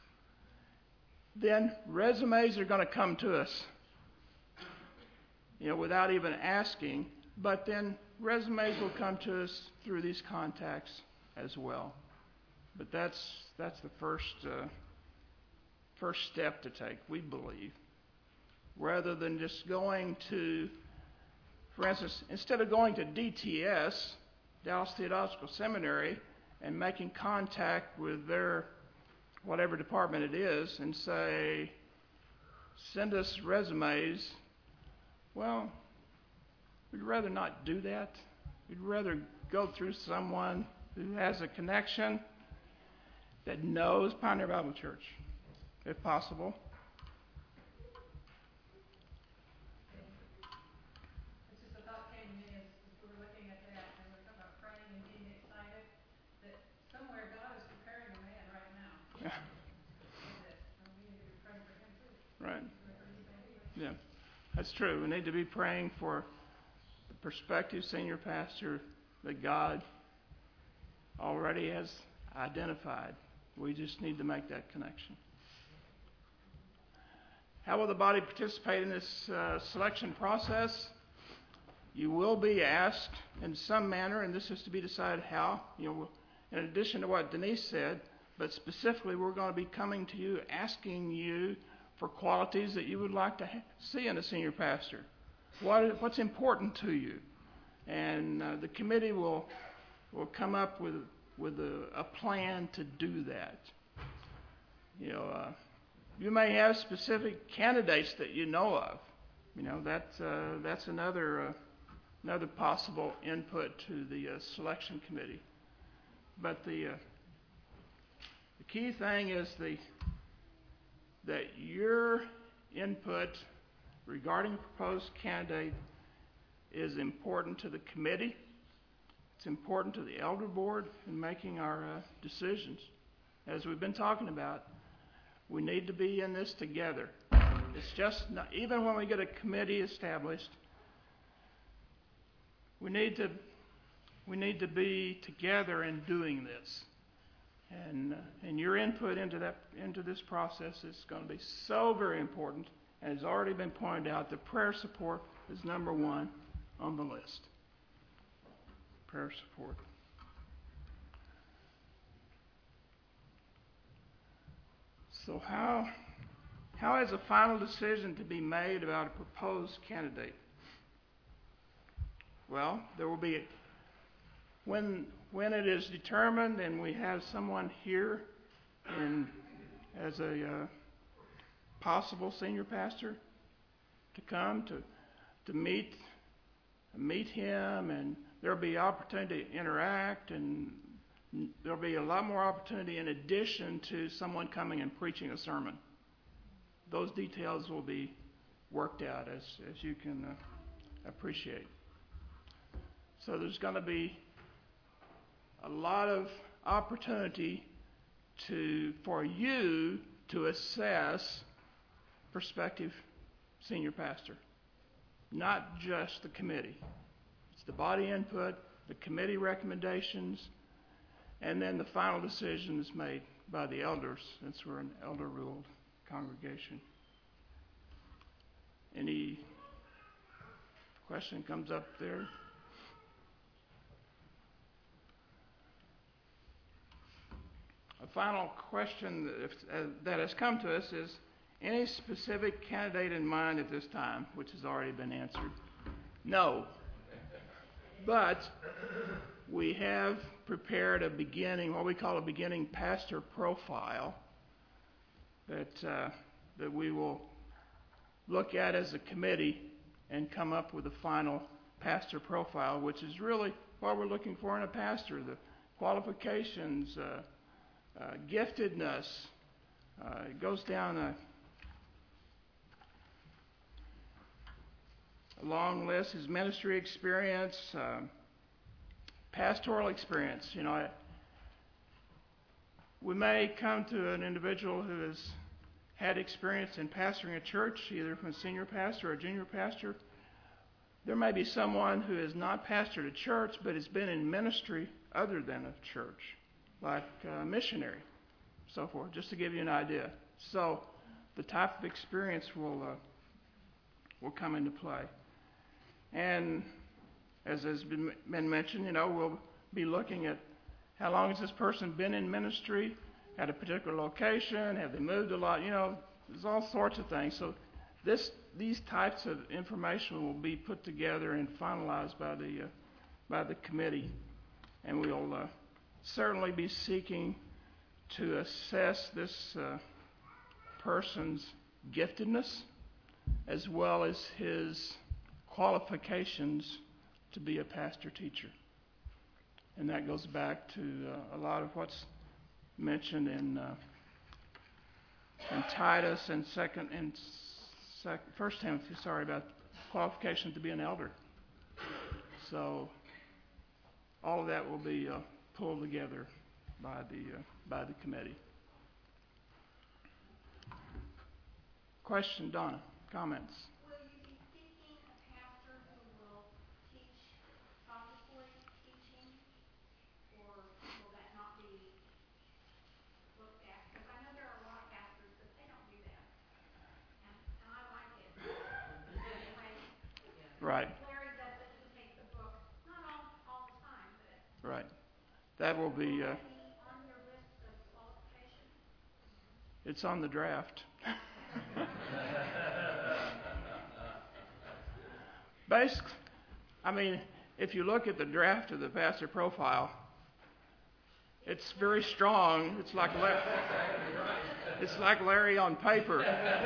Then resumes are going to come to us, you know, without even asking. But then resumes will come to us through these contacts as well. But that's, that's the first, uh, first step to take, we believe. Rather than just going to, for instance, instead of going to D T S, Dallas Theological Seminary, and making contact with their, whatever department it is, and say, send us resumes, well, we'd rather not do that. We'd rather go through someone who has a connection that knows Pioneer Bible Church, if possible. It's just a thought came to me as, as we were looking at that, and we were talking about praying and being excited, that somewhere God is preparing a man right now Yeah. for this, and we need to be praying for him too. Right. Wherever he's going to be. Yeah, that's true. We need to be praying for the prospective senior pastor that God already has identified. We just need to make that connection. How will the body participate in this uh, selection process? You will be asked in some manner, and this is to be decided how. You know, in addition to what Denise said, but specifically, we're going to be coming to you, asking you for qualities that you would like to ha- see in a senior pastor. What, what's important to you? And uh, the committee will will come up with with a, a plan to do that. You know, uh, you may have specific candidates that you know of. You know, that's uh, that's another uh, another possible input to the uh, selection committee. But the uh, the key thing is the that your input regarding a proposed candidate is important to the committee. It's important to the elder board in making our uh, decisions. As we've been talking about, we need to be in this together. It's just not, even when we get a committee established, we need to we need to be together in doing this. And uh, and your input into that into this process is going to be so very important. And it's already been pointed out that prayer support is number one on the list. Prayer support. So how how is a final decision to be made about a proposed candidate? Well, there will be when when it is determined and we have someone here in as a uh, possible senior pastor to come to to meet meet him, and there'll be opportunity to interact, and there'll be a lot more opportunity in addition to someone coming and preaching a sermon. Those details will be worked out, as as you can uh, appreciate. So there's going to be a lot of opportunity to for you to assess prospective senior pastor, not just the committee. It's the body input, the committee recommendations, and then the final decision is made by the elders, since we're an elder-ruled congregation. Any question comes up there? A final question that, if, uh, that has come to us is, any specific candidate in mind at this time, which has already been answered? No. But we have prepared a beginning, what we call a beginning pastor profile, that uh, that we will look at as a committee and come up with a final pastor profile, which is really what we're looking for in a pastor: the qualifications, uh, uh, giftedness. Uh, it goes down a A long list: his ministry experience, uh, pastoral experience. You know, I, we may come to an individual who has had experience in pastoring a church, either from a senior pastor or a junior pastor. There may be someone who has not pastored a church, but has been in ministry other than a church, like a missionary, so forth, just to give you an idea. So the type of experience will uh, will come into play. And as has been, been mentioned, you know, we'll be looking at How long has this person been in ministry at a particular location? Have they moved a lot? You know, there's all sorts of things. So this, these types of information will be put together and finalized by the, uh, by the committee. And we'll uh, certainly be seeking to assess this uh, person's giftedness as well as his qualifications to be a pastor teacher. And that goes back to uh, a lot of what's mentioned in, uh, in Titus and second and sec, First Timothy. Sorry about qualification to be an elder. So all of that will be uh, pulled together by the uh, by the committee. Question, Donna. Comments. Will you be seeking a pastor who will teach probably teaching, or will that not be looked at? Because I know there are a lot of pastors that they don't do that, and, and I like it. Anyway, Right. Larry does it. He takes the book, not all all the time, but Right. That will be. Uh, will that be on your list of qualifications? it's on the draft. Basically, I mean, if you look at the draft of the pastor profile, it's very strong. It's like Larry, it's like Larry on paper.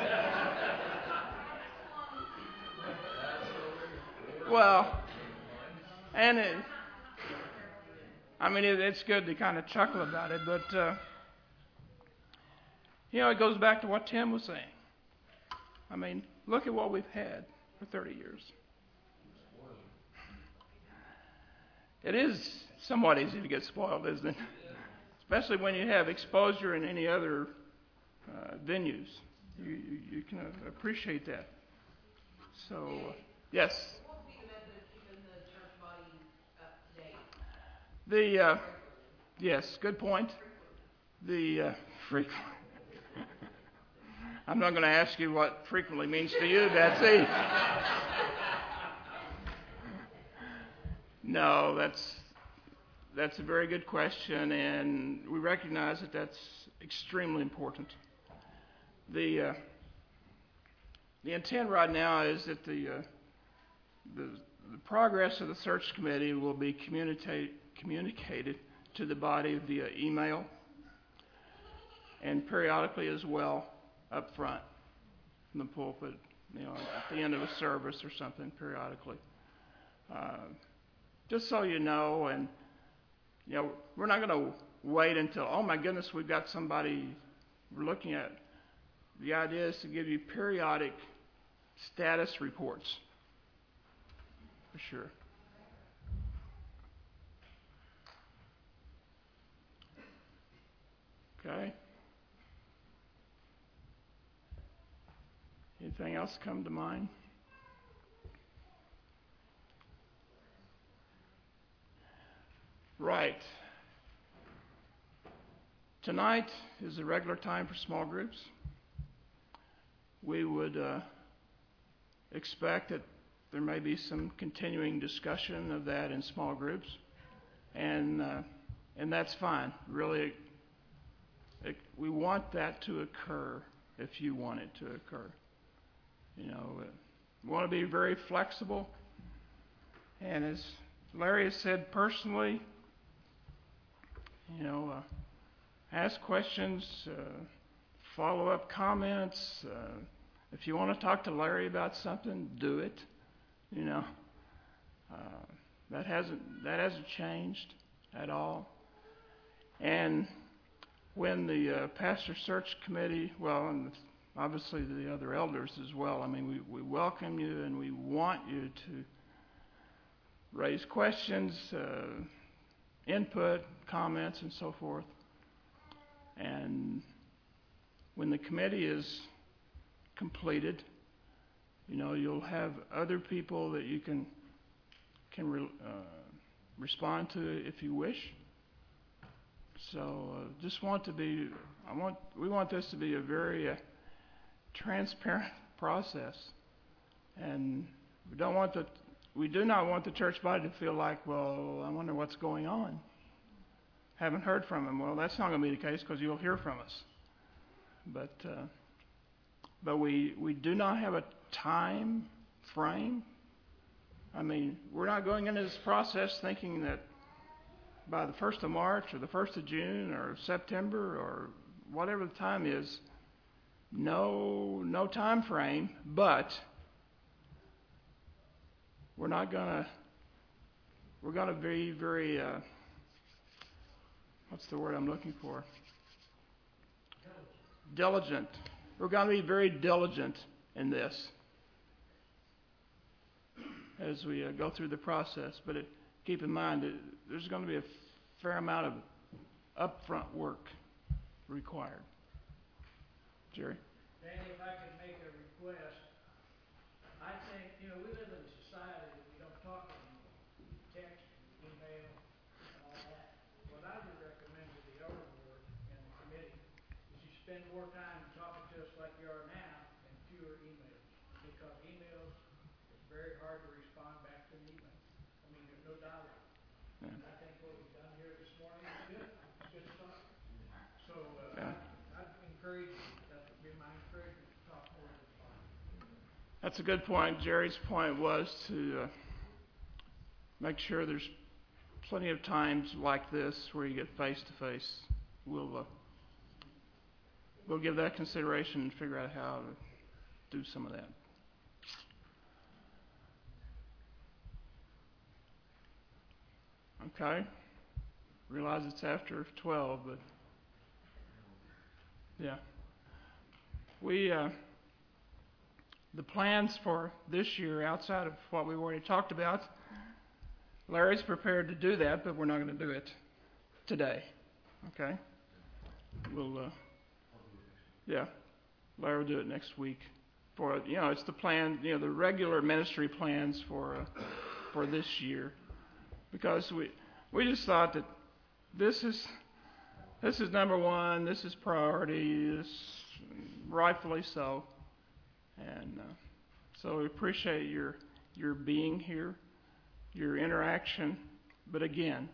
Well, and it, I mean, it, it's good to kind of chuckle about it, but uh, you know, it goes back to what Tim was saying. I mean, look at what we've had for thirty years. It is somewhat easy to get spoiled, isn't it? Especially when you have exposure in any other uh, venues. You, you, you can uh, appreciate that. So, uh, yes? What would be the method of keeping the church body up to date? The, uh, yes, good point. The, uh, frequent. I'm not going to ask you what frequently means to you, Betsy. No, that's that's a very good question, and we recognize that that's extremely important. The uh, the intent right now is that the, uh, the the progress of the search committee will be communicate, communicated to the body via email and periodically as well up front in the pulpit, you know, at the end of a service or something periodically. Uh, Just so you know, and you know, we're not going to wait until, oh my goodness, we've got somebody we're looking at. The idea is to give you periodic status reports, for sure. Okay. Anything else come to mind? Right. Tonight is the regular time for small groups. We would uh, expect that there may be some continuing discussion of that in small groups, and uh, and that's fine. Really, it, we want that to occur if you want it to occur. You know, uh, we want to be very flexible, and as Larry has said personally, you know, uh, ask questions, uh, follow-up comments. Uh, if you want to talk to Larry about something, do it. You know, uh, that hasn't that hasn't changed at all. And when the uh, pastor search committee, well, and obviously the other elders as well, I mean, we, we welcome you and we want you to raise questions, uh, input, comments, and so forth. And when the committee is completed, you know, you'll have other people that you can can re, uh, respond to if you wish. So, uh, just want to be, I want, we want this to be a very uh, transparent process, and we don't want the, we do not want the church body to feel like, well, I wonder what's going on. haven't heard from him. Well, that's not going to be the case because you'll hear from us. But uh, but we we do not have a time frame. I mean, we're not going into this process thinking that by the first of March or the first of June or September or whatever the time is, no no time frame, but we're not gonna we're gonna be very uh, what's the word I'm looking for? Diligent. We're going to be very diligent in this as we uh, go through the process. But it, keep in mind that there's going to be a fair amount of upfront work required. Jerry? Danny, if I could make a request, I think, you know, we live in a society that we don't talk anymore. Text, email, and all that. What I would recommend to the elder board and the committee is you spend more time talking to us like you are now and fewer emails. Because emails, it's very hard to respond back to an email. I mean, there's no dialogue. Yeah. And I think what we've done here this morning is good. It's good stuff. So uh, Yeah. I'd, I'd encourage you, that would be my encouragement, to talk more to the body. That's a good point. Jerry's point was to uh, make sure there's plenty of times like this where you get face to face. We'll uh, we'll give that consideration and figure out how to do some of that. Okay. Realize it's after twelve, but yeah. We uh, the plans for this year, outside of what we've already talked about, Larry's prepared to do that, but we're not going to do it today. Okay? We'll, uh, yeah, Larry will do it next week. For you know, it's the plan, you know, the regular ministry plans for uh, for this year, because we we just thought that this is this is number one, this is priority, this rightfully so. And uh, so we appreciate your your being here, your interaction. But again,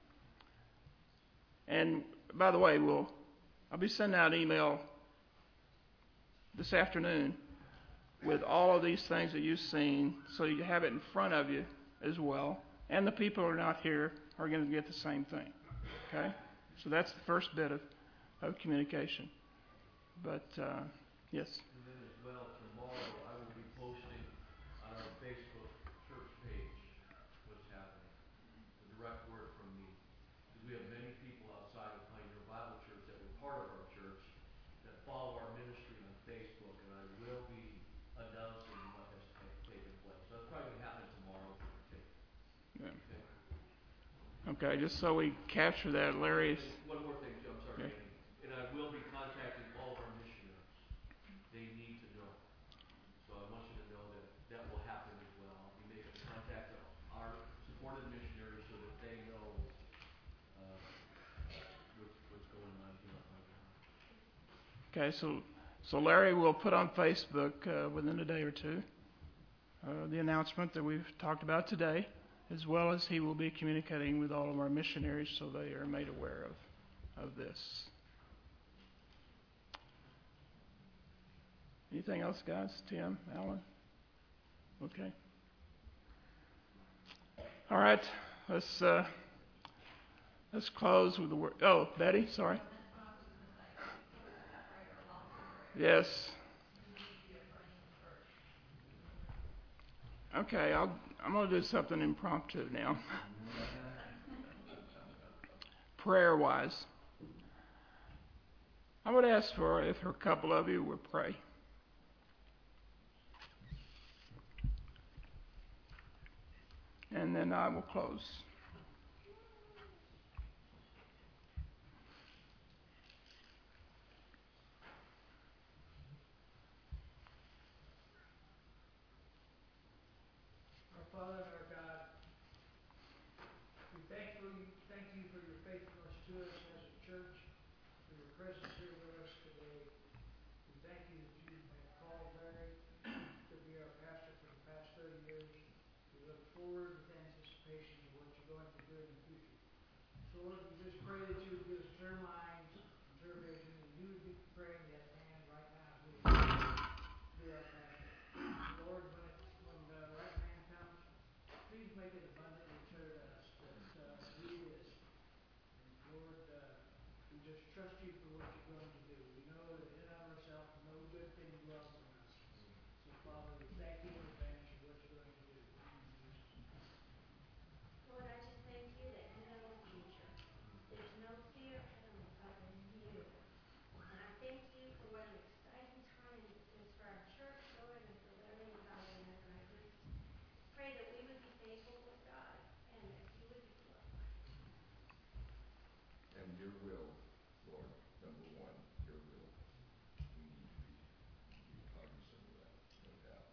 and by the way, we'll I'll be sending out an email this afternoon with all of these things that you've seen, so you have it in front of you as well. And the people who are not here are going to get the same thing. Okay? So that's the first bit of, of communication. But uh, yes. And then as well, tomorrow I will be posting on our Facebook church page what's happening. A direct word from me. Because we have many people outside of Pioneer Bible Church that were part of our church that follow our ministry on Facebook, and I will be announcing what has ta- taken place. So that's probably going to happen tomorrow. Yeah. Okay. Okay, just so we capture that, Larry. One more thing, Joe. I'm sorry, Okay. Danny. And I will be contacting all of our missionaries. They need to know. So I want you to know that that will happen as well. I'll be making contact to our supported missionaries so that they know uh, what's, what's going on here on my behalf. Okay, so so Larry will put on Facebook uh, within a day or two uh, the announcement that we've talked about today, as well as he will be communicating with all of our missionaries so they are made aware of, of this. Anything else, guys? Tim, Alan? Okay. All right, let's uh, let's close with the word. Oh, Betty, sorry. Yes. Okay, I'll, I'm going to do something impromptu now. Prayer-wise, I would ask for if a couple of you would pray. And then I will close. Our Father and our God, we thank you, thank you for your faithfulness to us as a church, for your presence here with us today. We thank you that you have called Larry to be our pastor for the past thirty years. We look forward with anticipation to what you're going to do in the future. So Lord, we just pray that you would give us clear minds, clear vision, and you would be preparing that man right now as we do our pastor. Lord, when it, when the right man comes, please make it abundantly clear to us that uh, who he is. And Lord, uh, we just trust you for what you're going to do. We know that in and of ourselves, no good thing dwells in us. So Father, we thank you in advance for what you're going to do. In Jesus' name. Lord, I just thank you that you know the future. There's no fear, Heavenly Father, in you. And I thank you for what an exciting time it is for our church, Lord, and for Larry and Diane. And I just pray that we would be faithful with God and that you would be glorified. And your will, Lord, number one, your will. We need to be, be cognizant of that, no doubt.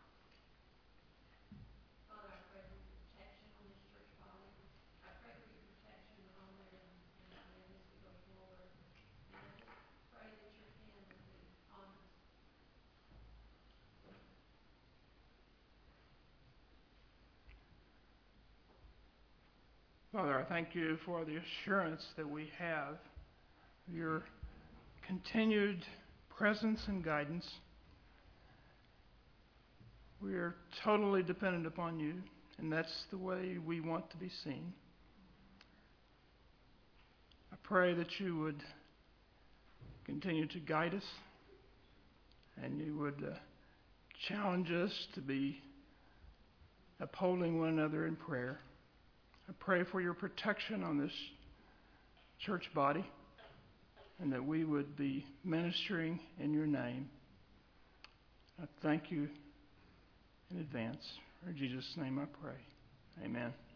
Father, I pray for your protection on this church body. I pray for your protection on Larry and Diane as we go forward. And I just pray that your hand would be on us. Father, I thank you for the assurance that we have of your continued presence and guidance. We are totally dependent upon you, and that's the way we want to be seen. I pray that you would continue to guide us, and you would uh, challenge us to be upholding one another in prayer. I pray for your protection on this church body, and that we would be ministering in your name. I thank you in advance. In Jesus' name I pray. Amen.